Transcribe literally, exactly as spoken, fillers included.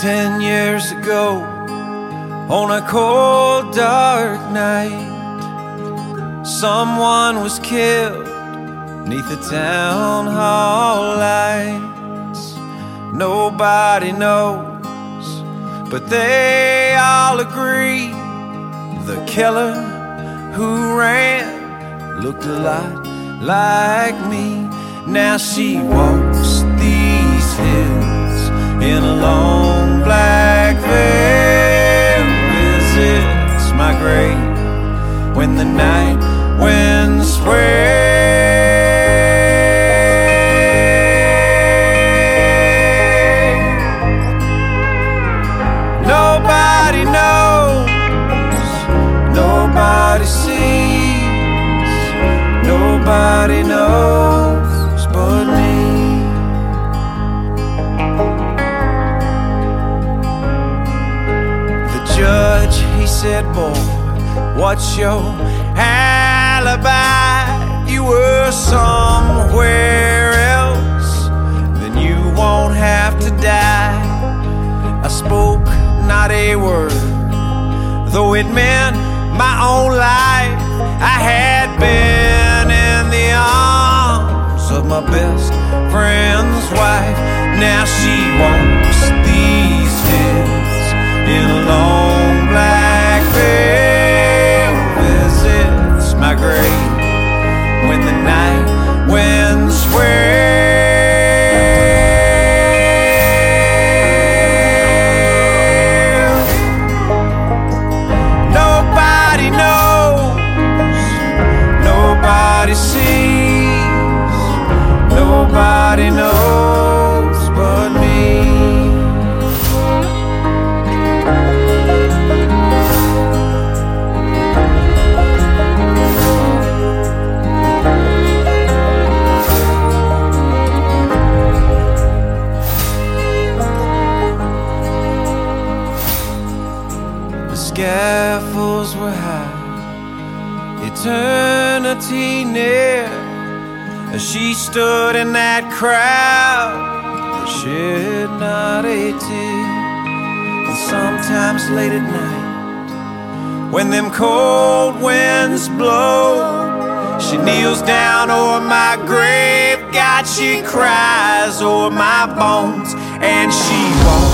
Ten years ago, on a cold, dark night, someone was killed neath the town hall lights. Nobody knows, but they all agree the killer who ran looked a lot like me. Now she walks these hills in a long black veil, visits my grave when the night winds sway. Nobody knows, nobody sees, nobody knows but me. Judge, he said, boy, what's your alibi? You were somewhere else, then you won't have to die. I spoke not a word, though it meant my own life. I had been in the arms of my best friend's wife. Now she walks these hills in a long black veil, visits my grave when the night winds sway. Nobody knows, nobody sees, nobody knows but me. Scaffolds were high, eternity near, as she stood in that crowd that shed not a tear. And sometimes late at night, when them cold winds blow, she kneels down o'er my grave, God, she cries o'er my bones, and she walks